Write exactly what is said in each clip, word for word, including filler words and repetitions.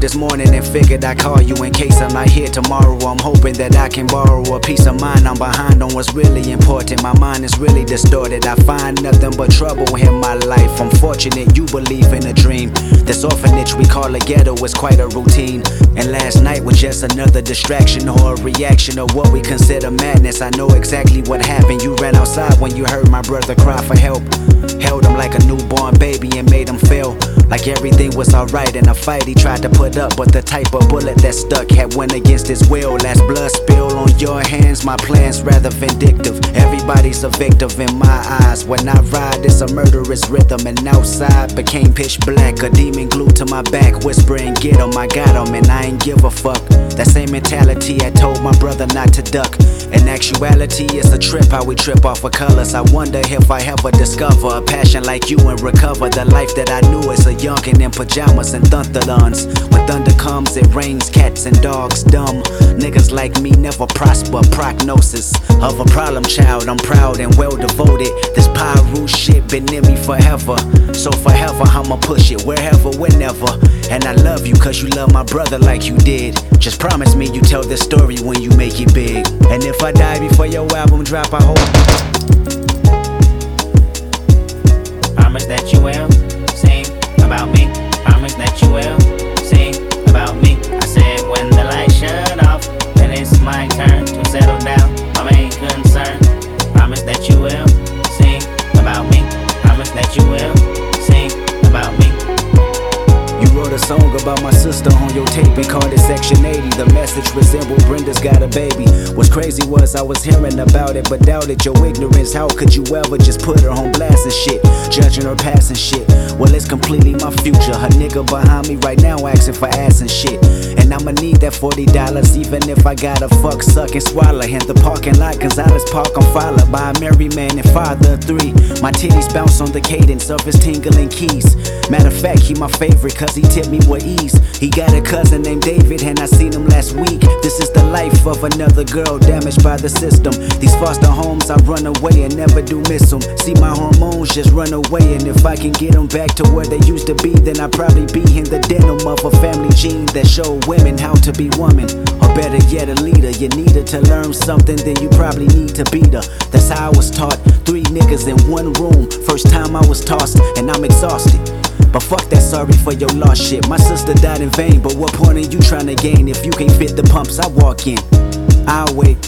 this morning and figured I'd call you in case I'm not here tomorrow. I'm hoping that I can borrow a peace of mind. I'm behind on what's really important. My mind is really distorted. I find nothing but trouble in my life. I'm fortunate you believe in a dream. This orphanage we call a ghetto is quite a routine. And last night was just another distraction or a reaction of what we consider madness. I know exactly what happened. You ran outside when you heard my brother cry for help. Held him like a newborn baby and made him feel like everything was alright in a fight he tried to put up. But the type of bullet that stuck had went against his will. Last blood spill on your hands, my plan's rather vindictive. Everybody's a victim in my eyes. When I ride, it's a murderous rhythm. And outside became pitch black, a demon glued to my back, whispering, get him, I got him, and I ain't give a fuck. That same mentality I told my brother not to duck. In actuality, it's a trip how we trip off of colors. I wonder if I ever discover a passion like you and recover the life that I knew as a youngin' in pajamas and thunderlons. When thunder comes, it rains cats and dogs dumb. Niggas like me never prosper. Prognosis of a problem child. I'm proud and well devoted. This Pyru shit been in me forever. So forever I'ma push it wherever, whenever. And I love you cause you love my brother like you did. Just promise me you tell this story when you make it big. And if I die before your album drop, I hope promise that you will sing about me. Promise that you will sing about me. I said when the lights shut off, then it's my turn to settle down. My main concern. Promise that you will sing about me. Promise that you will sing about me. You wrote a song about my sister on your tape and called it Section eighty. The message resembled Brenda's got a baby. What's crazy was I was hearing about it but doubted your ignorance. How could you ever just put her on blast and shit, judging her past and shit? Well, it's completely my future. Her nigga behind me right now asking for ass and shit. And I'ma need that forty dollars even if I gotta fuck, suck, and swallow. In the parking lot, Gonzalez Park, I'm followed by a married man and father of three. My titties bounce on the cadence of his tingling keys. Matter of fact, he my favorite cause he tipped me with ease. He got a cousin named David and I seen him last week. This is the life of another girl damaged by the system. These foster homes I run away and never do miss them. See my hormones just run away, and if I can get them back to where they used to be, then I'd probably be in the denim of a family gene that showed women how to be woman. Or better yet, a leader. You need her to learn something, then you probably need to beat her. That's how I was taught. Three niggas in one room. First time I was tossed and I'm exhausted. But fuck that sorry for your lost shit. My sister died in vain, but what point are you trying to gain if you can't fit the pumps I walk in? I'll wait.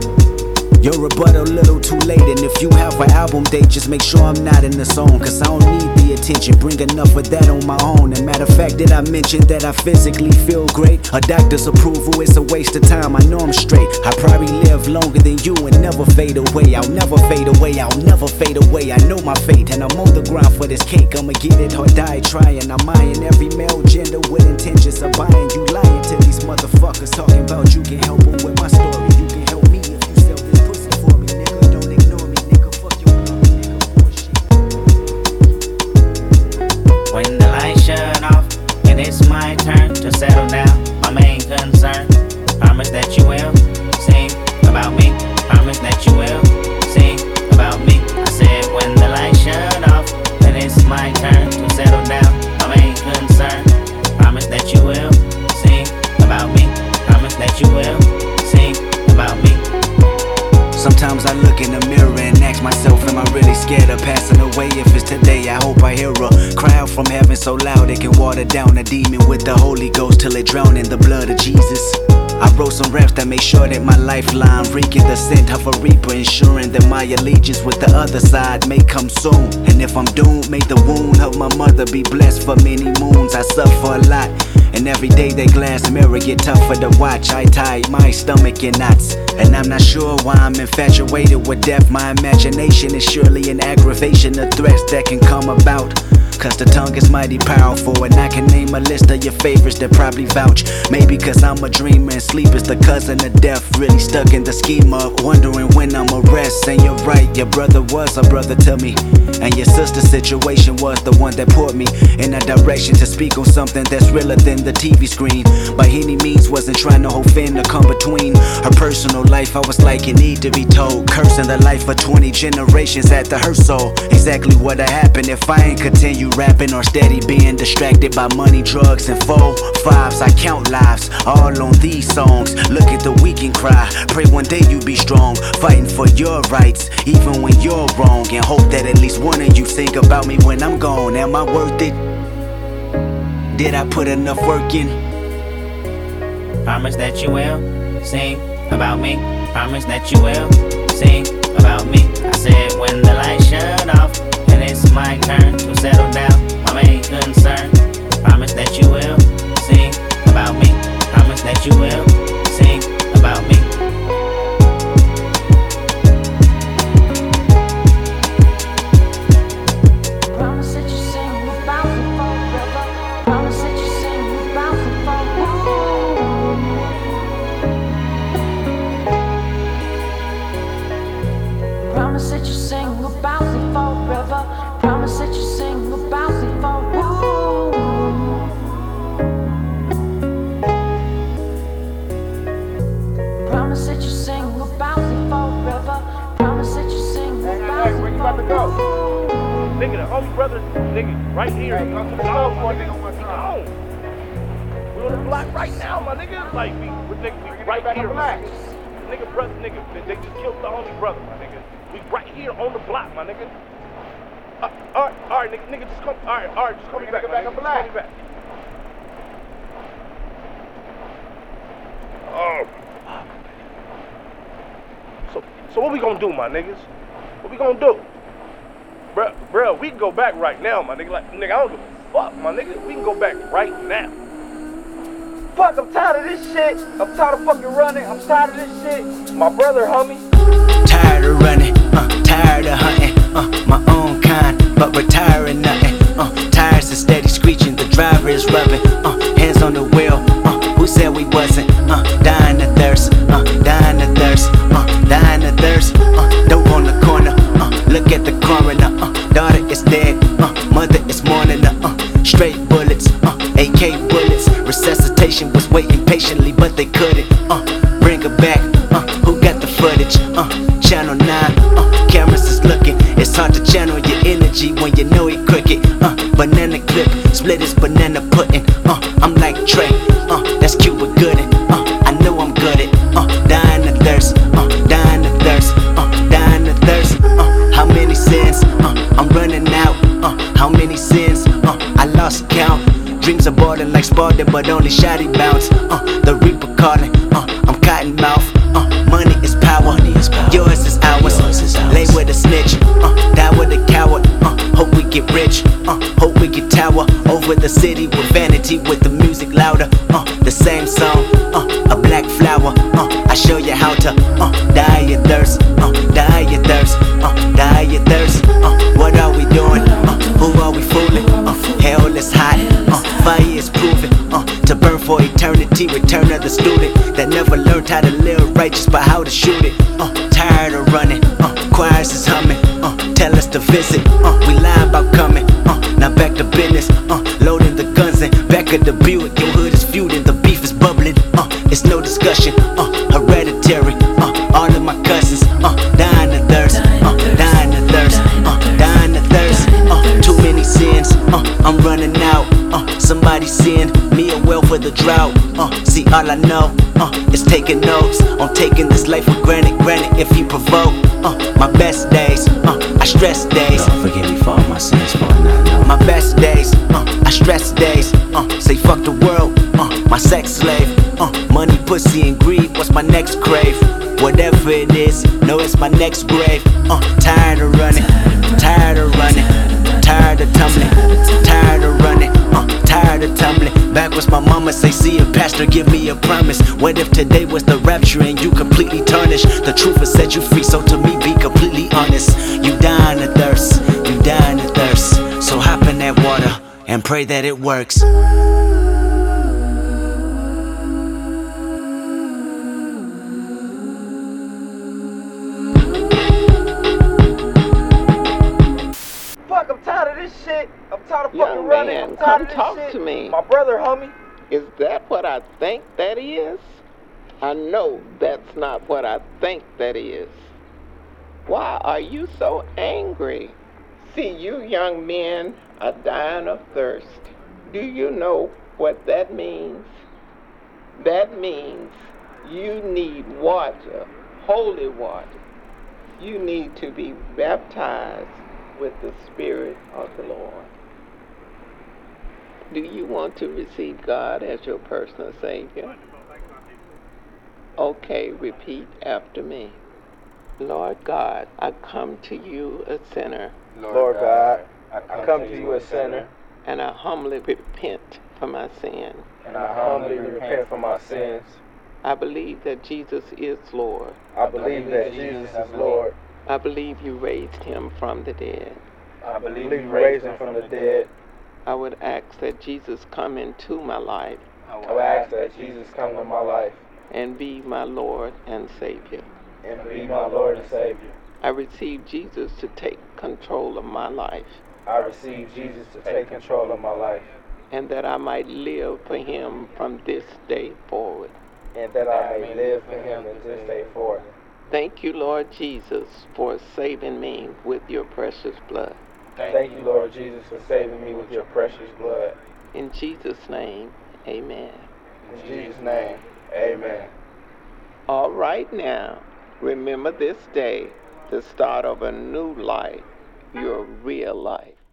Your rebuttal a little too late, and if you have an album date, just make sure I'm not in the zone, cause I don't need the attention, bring enough of that on my own. And matter of fact, did I mention that I physically feel great? A doctor's approval is a waste of time, I know I'm straight. I probably live longer than you and never fade away. I'll never fade away, I'll never fade away. I know my fate and I'm on the grind for this cake. I'ma get it or die trying. I'm eyeing every male gender with intentions of buying. You lying to these motherfuckers talking about you can help them with my story. You can help me if you sell this pussy for me, nigga. Don't ignore me, nigga. Fuck your mom, nigga. Bullshit. When the lights shut off and it's my turn to settle down, my main concern. Promise that you will sing about me. Promise that you will sing about me. I said when the lights shut off, then it's my turn to settle down. My main concern. Promise that you will sing about me. Promise that you will sing about me. Sometimes I look in the mirror and ask myself, am I really scared of passing away? If it's today, I hope I hear a cry out from heaven so loud it can water down a demon with the Holy Ghost till it drown in the blood of Jesus. I wrote some raps that made sure that my lifeline reeking the scent of a reaper, ensuring that my allegiance with the other side may come soon. And if I'm doomed, may the wound of my mother be blessed for many moons. I suffer a lot, and every day that glass mirror get tougher to watch. I tie my stomach in knots, and I'm not sure why I'm infatuated with death. My imagination is surely an aggravation of threats that can come about. Cause the tongue is mighty powerful, and I can name a list of your favorites that probably vouch. Maybe cause I'm a dreamer and sleep is the cousin of death. Really stuck in the scheme of wondering when I'ma rest. And you're right, your brother was a brother to me, and your sister's situation was the one that put me in a direction to speak on something that's realer than the T V screen. By any means wasn't trying to hold fin to come between her personal life. I was like, you need to be told, cursing the life of twenty generations at the her soul. Exactly what'd happen if I ain't continue rapping or steady being distracted by money, drugs, and four fives. I count lives all on these songs. Look at the weak and cry. Pray one day you be strong, fighting for your rights, even when you're wrong. And hope that at least one of you think about me when I'm gone. Am I worth it? Did I put enough work in? Promise that you will sing about me. Promise that you will sing about me. I said when the lights shut off and it's my turn to settle down, my main concern. Promise that you will sing about me. Promise that you will sing about me. Promise that you sing about me forever. Promise that you sing about me forever. Promise that you sing about me forever. Promise that you sing about me forever. Promise that you sing about me forever. Promise that you sing about me forever. Where you about to go? Nigga, the only brother, nigga, right here. Hey, come to the phone for a nigga one time. We on the block right now, my nigga. Like, we, we, nigga, we right here. Relax. Nigga, brother, nigga, they, they just killed the only brother, my nigga. We right here on the block, my nigga. Uh, all right, all right, nigga, nigga, just come. All right, all right, just call me back. Back up, relax. Call me back. Oh. So, so what we gonna do, my niggas? What we gonna do? Bruh, bruh, we can go back right now, my nigga. Like, nigga, I don't give a fuck, my nigga. We can go back right now. Fuck, I'm tired of this shit. I'm tired of fucking running. I'm tired of this shit. My brother, homie. Tired of running, uh, tired of hunting, uh, my own kind, but retiring nothing. Uh, tires are steady screeching, the driver is rubbing, uh, hands on the wheel. Uh, who said we wasn't? Uh, dying of thirst, uh, dying of thirst, uh, dying of thirst. Uh, dope on the corner, uh, look at the coroner. Uh, daughter is dead, uh, mother is mourning. Uh, uh, straight bullets, uh, A K bullets. Resuscitation was waiting patiently, but they couldn't. Uh, bring her back. Uh, who got the footage? Uh, Channel nine, uh, cameras is looking. It's hard to channel your energy when you know it crooked. Uh, banana clip, split is banana pudding. Uh, I'm like Trey, uh, that's Cuba Gooding. Uh, I know I'm good at, uh, dying of thirst, uh, dying of thirst, uh, dying of thirst. Uh, how many sins? Uh, I'm running out. Uh, how many sins? Uh, I lost count. Dreams are boarding like Spartan, but only shoddy bounce. Uh, the Reaper calling. Uh, I'm cotton mouth. Uh, money is power. Money is power. Yours is ours. Yours is ours. Lay with a snitch. Uh, die with a coward. Uh, hope we get rich. Uh, hope we get tower over the city with vanity, with the music louder. Uh, the same song. Uh, a black flower. Uh, I show you how to. Uh, die your thirst. Uh, die your thirst. Uh, die your thirst. Uh, what are we doing? Uh, who are we fooling? Uh, hell is hot. Uh, fire is proven. Uh, to burn for eternity. Return of the student that never learned how to live righteous, but how to shoot it. Uh, tired of running. Uh, choirs is humming. Uh, tell us to visit. Uh, we lie about coming. Uh, now back to business. Uh, loading the guns and back of the Buick. Your hood is feuding. The beef is bubbling. Uh, it's no discussion. Uh, hereditary. Uh, all of my cousins. Uh, dying of thirst. Uh, dying of thirst. Uh, dying of thirst. Uh, too many sins. Uh, I'm running out. Uh, somebody send me a well for the drought. Uh, see, all I know uh, is taking notes on taking this life for granted. Granted, if you provoke uh, my best days, uh, I stress days. Lord, forgive me for all my sins, for I not know. My best days, uh, I stress days. Uh, say fuck the world, uh, my sex slave. Uh, money, pussy, and greed. What's my next crave? Whatever it is, no, it's my next grave. Uh, tired of running, tired of running, tired of tumbling, tired of running. Uh, tired of tumbling. Backwards, my mama say, see a pastor, give me a promise. What if today was the rapture and you completely tarnished? The truth has set you free, so to me, be completely honest. You dying of thirst, you dying of thirst. So hop in that water and pray that it works. Fuck, I'm tired of this shit. I'm tired of fucking Young running. man, I'm tired come of this talk shit. to me. My brother, homie. Is that what I think that is? I know that's not what I think that is. Why are you so angry? See, you young men are dying of thirst. Do you know what that means? That means you need water, holy water. You need to be baptized with the Spirit of the Lord. Do you want to receive God as your personal Savior? Okay, repeat after me. Lord God, I come to you a sinner. Lord God, I come to you a sinner, and I humbly repent for my sin. and I humbly repent for my sins. I believe that Jesus is Lord. I believe that Jesus is Lord. I believe you raised him from the dead. I believe you raised him from the dead. I would ask that Jesus come into my life I will ask that Jesus come to my life and be my Lord and Savior. and be my Lord and Savior. I receive Jesus to take control of my life, I receive Jesus to take control of my life, and that I might live for him from this day forward. and that I may live for him in this day forward. Thank you, Lord Jesus, for saving me with your precious blood. Thank you, Lord Jesus, for saving me with your precious blood. In Jesus' name, amen. In Jesus' name, amen. All right now, remember this day, the start of a new life, your real life.